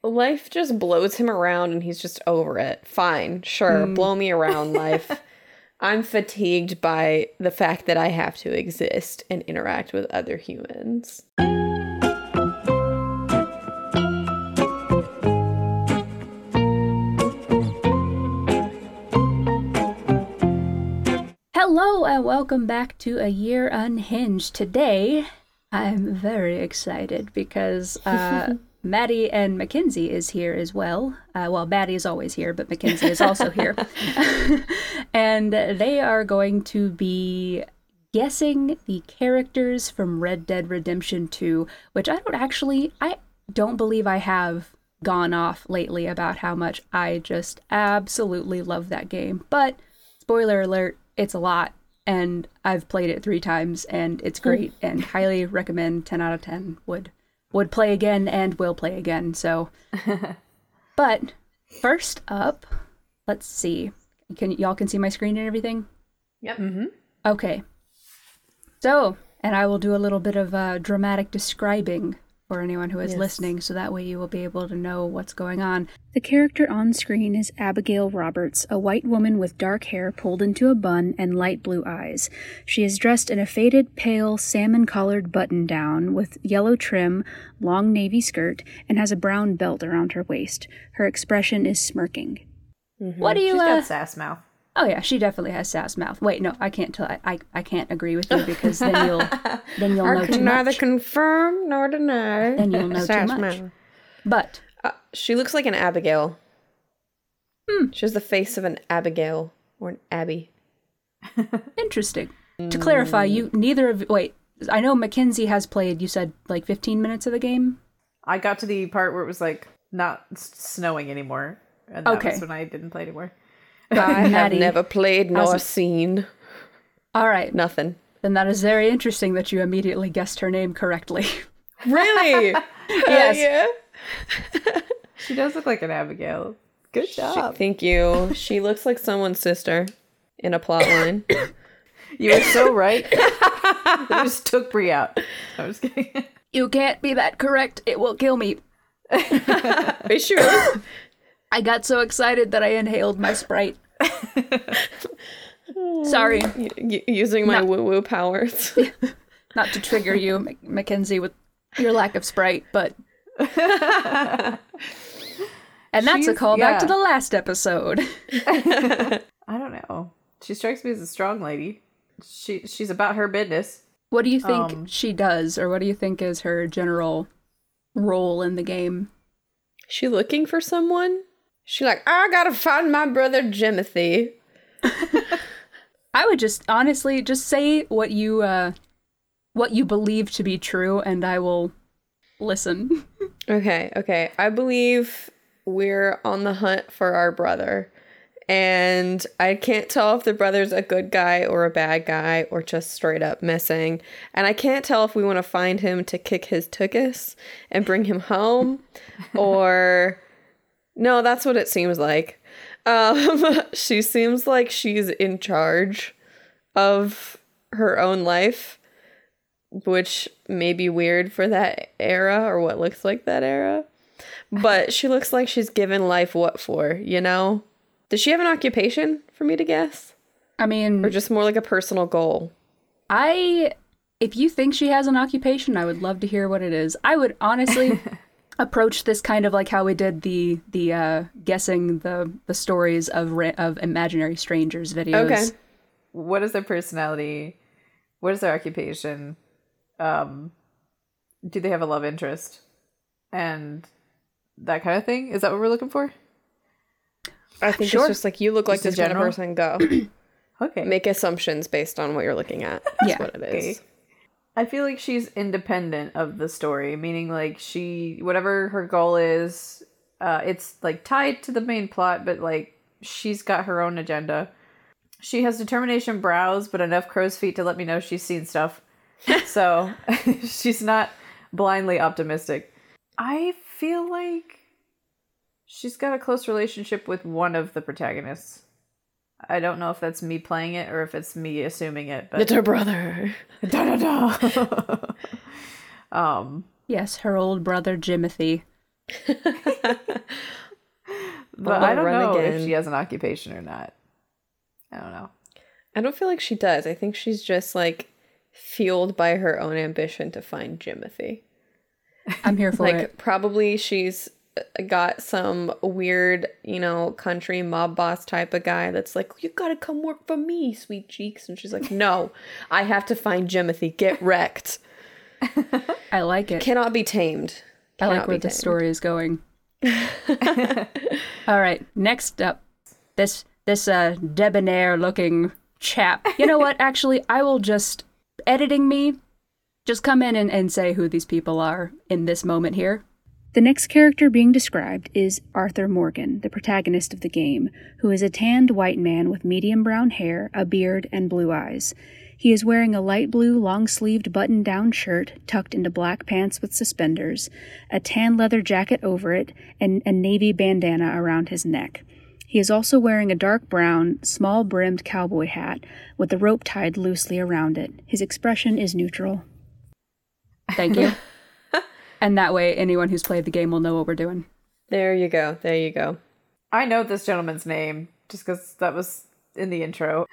life just blows him around and he's just over it. Fine, sure, blow me around, life. I'm fatigued by the fact that I have to exist and interact with other humans. Hello and welcome back to A Year Unhinged. Today, I'm very excited because Maddie and Mackenzie is here as well. Well, Maddie is always here, but Mackenzie is also here. And they are going to be guessing the characters from Red Dead Redemption 2, which I don't believe I have gone off lately about how much I just absolutely love that game. But, spoiler alert, it's a lot, and I've played it 3 times, and it's great, and highly recommend. 10 out of 10 would play again and will play again. So, but first up, let's see. Y'all can see my screen and everything? Yep. Mm-hmm. Okay. So, and I will do a little bit of dramatic describing for anyone who is listening, so that way you will be able to know what's going on. The character on screen is Abigail Roberts, a white woman with dark hair pulled into a bun and light blue eyes. She is dressed in a faded, pale, salmon-colored button-down with yellow trim, long navy skirt, and has a brown belt around her waist. Her expression is smirking. Mm-hmm. What do you, She's got sass mouth. Oh yeah, she definitely has sass mouth. Wait, no, I can't tell. I can't agree with you because then you'll know too much. Neither confirm nor deny. Then you'll know too much. But she looks like an Abigail. She has the face of an Abigail or an Abby. Interesting. To clarify, I know Mackenzie has played. You said like 15 minutes of the game. I got to the part where it was like not snowing anymore, and that was when I didn't play anymore. I have never played nor seen. All right. Nothing. Then that is very interesting that you immediately guessed her name correctly. Really? Yes. Yeah. She does look like an Abigail. Good job. Thank you. She looks like someone's sister in a plot line. You were so right. I just took Brie out. I was kidding. You can't be that correct. It will kill me. Are you sure? I got so excited that I inhaled my Sprite. Sorry. Using my woo-woo powers. Not to trigger you, Mackenzie, with your lack of Sprite, but... And that's a callback to the last episode. I don't know. She strikes me as a strong lady. She's about her business. What do you think she does, or what do you think is her general role in the game? She looking for someone? She like, I gotta find my brother Jimothy. I would just honestly just say what you believe to be true, and I will listen. Okay. I believe we're on the hunt for our brother, and I can't tell if the brother's a good guy or a bad guy or just straight up missing. And I can't tell if we want to find him to kick his tuchus and bring him home, or no, that's what it seems like. She seems like she's in charge of her own life, which may be weird for that era or what looks like that era. But she looks like she's given life what for, you know? Does she have an occupation for me to guess? I mean... Or just more like a personal goal? If you think she has an occupation, I would love to hear what it is. I would honestly approach this kind of like how we did the guessing the stories of imaginary strangers videos. Okay. What is their personality? What is their occupation? Do they have a love interest? And that kind of thing? Is that what we're looking for? I think it's just like, you look like this kind of person, go. Okay. Make assumptions based on what you're looking at. That's what it is. Okay. I feel like she's independent of the story, meaning like whatever her goal is, it's like tied to the main plot, but like she's got her own agenda. She has determination brows, but enough crow's feet to let me know she's seen stuff. So she's not blindly optimistic. I feel like she's got a close relationship with one of the protagonists. I don't know if that's me playing it or if it's me assuming it, but it's her brother. Da-da-da. Yes, her old brother Jimothy. But I don't know if she has an occupation or not. I don't know. I don't feel like she does. I think she's just like fueled by her own ambition to find Jimothy. I'm here for like it. probably she's got some weird, country mob boss type of guy that's like, you gotta come work for me, sweet cheeks. And she's like, no, I have to find Jimothy. Get wrecked. I like it. Cannot be tamed. I like where the story is going. All right, next up, this debonair looking chap. You know what? Actually, I will just editing me. Just come in and say who these people are in this moment here. The next character being described is Arthur Morgan, the protagonist of the game, who is a tanned white man with medium brown hair, a beard, and blue eyes. He is wearing a light blue long-sleeved button-down shirt tucked into black pants with suspenders, a tan leather jacket over it, and a navy bandana around his neck. He is also wearing a dark brown, small-brimmed cowboy hat with a rope tied loosely around it. His expression is neutral. Thank you. And that way, anyone who's played the game will know what we're doing. There you go. There you go. I know this gentleman's name just because that was in the intro.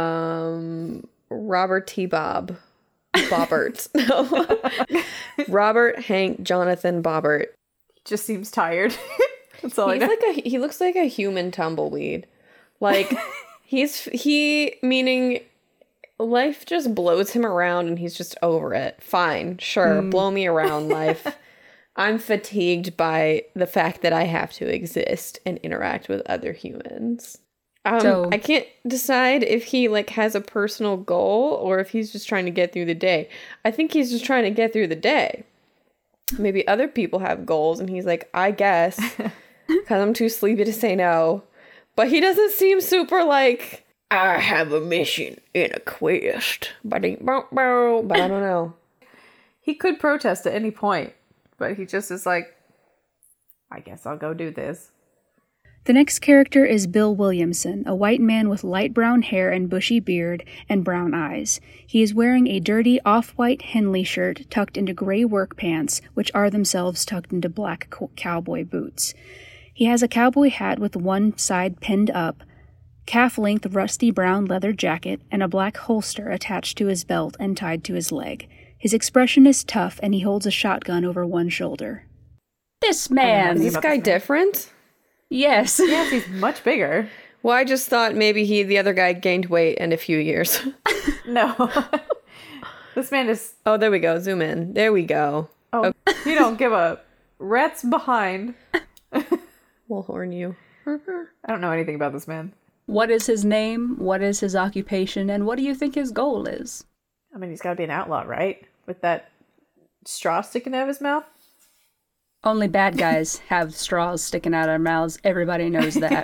Robert T. Bob. Bobbert. No. Robert Hank Jonathan Bobbert. He just seems tired. That's all I know. He looks like a human tumbleweed. Like, meaning life just blows him around and he's just over it. Fine, sure, blow me around, life. I'm fatigued by the fact that I have to exist and interact with other humans. I can't decide if he has a personal goal or if he's just trying to get through the day. I think he's just trying to get through the day. Maybe other people have goals and he's like, I guess, because I'm too sleepy to say no. But he doesn't seem super like, I have a mission in a quest. But I don't know. He could protest at any point, but he just is like, I guess I'll go do this. The next character is Bill Williamson, a white man with light brown hair and bushy beard and brown eyes. He is wearing a dirty off-white Henley shirt tucked into gray work pants, which are themselves tucked into black cowboy boots. He has a cowboy hat with one side pinned up, calf-length rusty brown leather jacket, and a black holster attached to his belt and tied to his leg. His expression is tough, and he holds a shotgun over one shoulder. This man! Is this guy different? Yes. Yes, he's much bigger. Well, I just thought maybe the other guy gained weight in a few years. No. This man is... Oh, there we go. Zoom in. There we go. Oh, okay. You don't give a rat's behind. We'll horn you. I don't know anything about this man. What is his name? What is his occupation? And what do you think his goal is? I mean, he's got to be an outlaw, right? With that straw sticking out of his mouth? Only bad guys have straws sticking out of their mouths. Everybody knows that.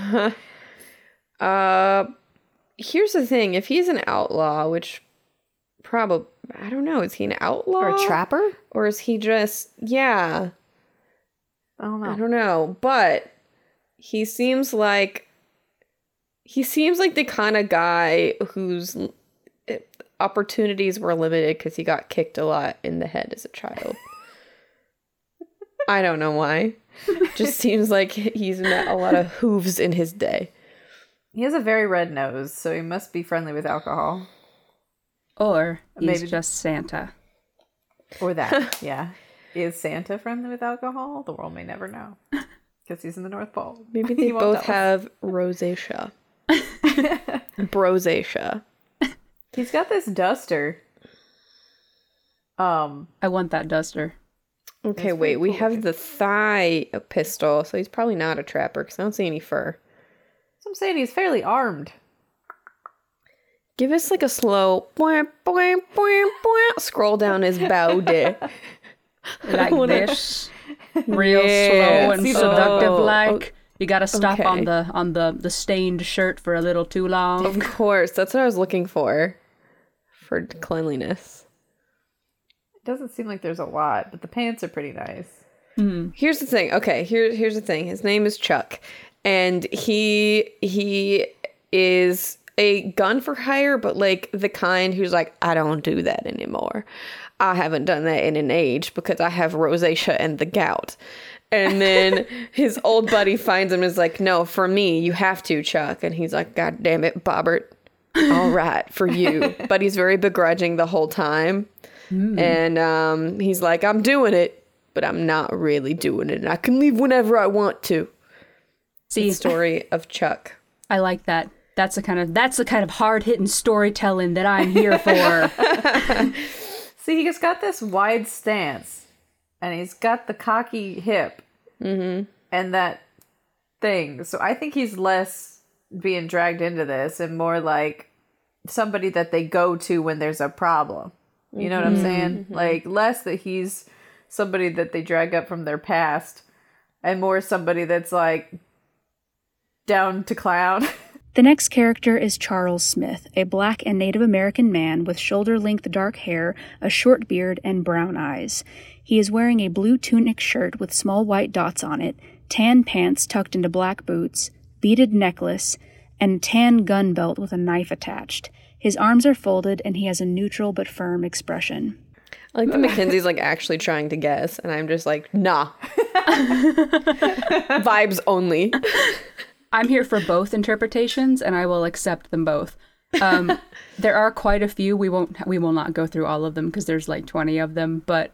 Here's the thing. If he's an outlaw, which probably... I don't know. Is he an outlaw? Or a trapper? Or is he just... Yeah. I don't know. I don't know. But he seems like the kind of guy whose opportunities were limited because he got kicked a lot in the head as a child. I don't know why. Just seems like he's met a lot of hooves in his day. He has a very red nose, so he must be friendly with alcohol. Or he's just Santa. Or that, yeah. Is Santa friendly with alcohol? The world may never know. Because he's in the North Pole. Maybe they both have rosacea. Brosacea. He's got this duster. I want that duster. Okay, wait. We have the thigh pistol, so he's probably not a trapper because I don't see any fur. So I'm saying he's fairly armed. Give us a slow scroll down his body. Like this. Real slow and seductive like. You gotta stop on the stained shirt for a little too long. Of course. That's what I was looking for cleanliness. It doesn't seem like there's a lot, but the pants are pretty nice. Mm. Here's the thing. Okay, here's the thing. His name is Chuck, and he is a gun for hire, but the kind who's like, I don't do that anymore. I haven't done that in an age because I have rosacea and the gout. And then his old buddy finds him and is like, no, for me, you have to, Chuck. And he's like, God damn it, Bobbert. All right, for you. But he's very begrudging the whole time. And he's like, I'm doing it, but I'm not really doing it. And I can leave whenever I want to. See, The story of Chuck. I like that. That's the kind of hard-hitting storytelling that I'm here for. See, he's got this wide stance, and he's got the cocky hip, and that thing. So I think he's less being dragged into this and more like somebody that they go to when there's a problem. You know what I'm saying? Like, less that he's somebody that they drag up from their past, and more somebody that's like down to clown. The next character is Charles Smith, a black and Native American man with shoulder-length dark hair, a short beard, and brown eyes. He is wearing a blue tunic shirt with small white dots on it, tan pants tucked into black boots, beaded necklace, and tan gun belt with a knife attached. His arms are folded, and he has a neutral but firm expression. I like that Mackenzie's like actually trying to guess, and I'm just like, nah. Vibes only. I'm here for both interpretations, and I will accept them both. There are quite a few. We will not go through all of them because there's like 20 of them. But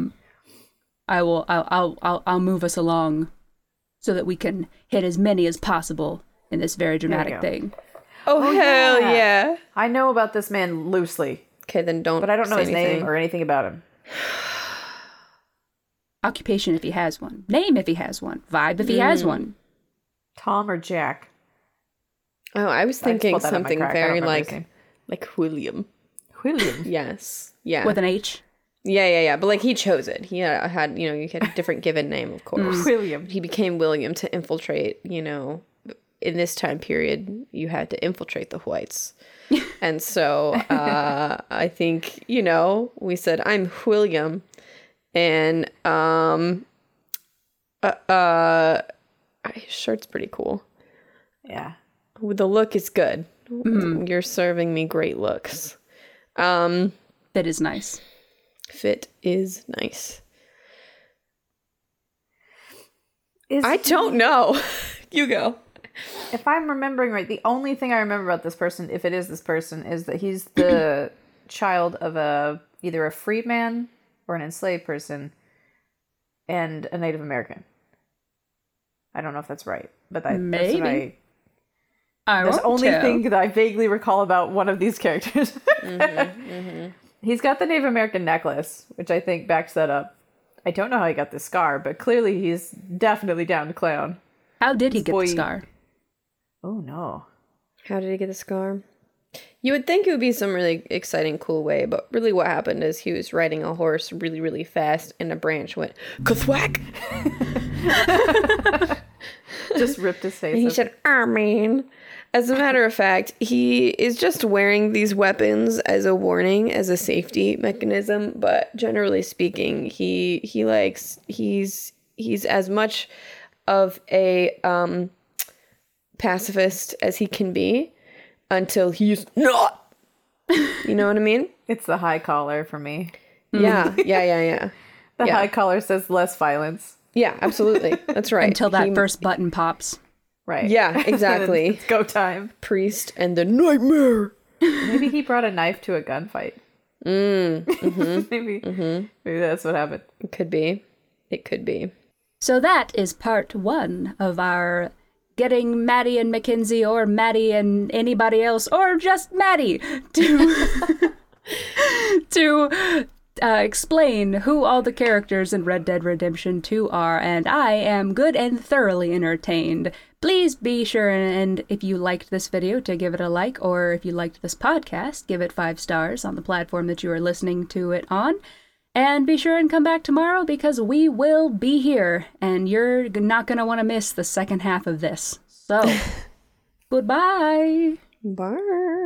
I'll move us along so that we can hit as many as possible in this very dramatic thing. Oh, hell yeah. I know about this man loosely. Okay, then don't. But I don't know his anything. name or anything about him. Occupation if he has one. Name if he has one. Vibe if he has one. Tom or Jack? Oh, I was thinking pulled that up my something crack. I very don't remember his like William. William. Yes. Yeah. With an H. Yeah. But like he chose it. He had you had a different given name, of course. William. He became William to infiltrate, in this time period, you had to infiltrate the whites. And so I think, we said, I'm William. And his shirt's pretty cool. Yeah. The look is good. You're serving me great looks. That is nice. Fit is nice. I don't know. You go. If I'm remembering right, the only thing I remember about this person, if it is this person, is that he's the child of either a freedman or an enslaved person and a Native American. I don't know if that's right, but that's maybe. That's the only thing that I vaguely recall about one of these characters. He's got the Native American necklace, which I think backs that up. I don't know how he got the scar, but clearly he's definitely down to clown. How did he get the scar? Oh, no. How did he get the scar? You would think it would be some really exciting, cool way, but really what happened is he was riding a horse really, really fast, and a branch went, kathwack! Just ripped his face And he up. said, Armin. As a matter of fact, he is just wearing these weapons as a warning, as a safety mechanism, but generally speaking, he's as much of a pacifist as he can be until he's not. You know what I mean? It's the high collar for me. Yeah. The high collar says less violence. Yeah, absolutely. That's right. Until that first button pops. Right. Yeah, exactly. It's go time. Priest and the nightmare. Maybe he brought a knife to a gunfight. Maybe that's what happened. It could be. So that is part 1 of our getting Maddie and Mackenzie, or Maddie and anybody else, or just Maddie to explain who all the characters in Red Dead Redemption 2 are, and I am good and thoroughly entertained. Please be sure and if you liked this video to give it a like, or if you liked this podcast, give it 5 stars on the platform that you are listening to it on. And be sure and come back tomorrow because we will be here, and you're not going to want to miss the second half of this. So, goodbye. Bye.